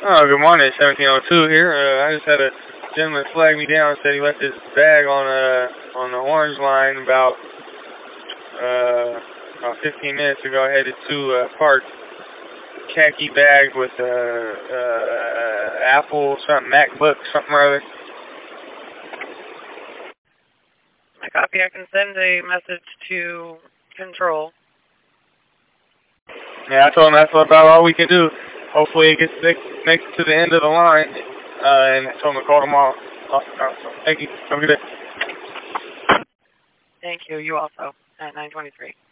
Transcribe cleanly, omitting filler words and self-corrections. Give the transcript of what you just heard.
Oh, good morning, 1702 here. I just had a gentleman flag me down and said he left his bag on the orange line about 15 minutes ago. Headed to park. Khaki bag with Apple, something, MacBook, something or other. I copy. I can send a message to control. Yeah, I told him that's about all we can do. Hopefully it gets next to the end of the line. And I told him to call tomorrow. Thank you. Have a good day. Thank you. You also at 923.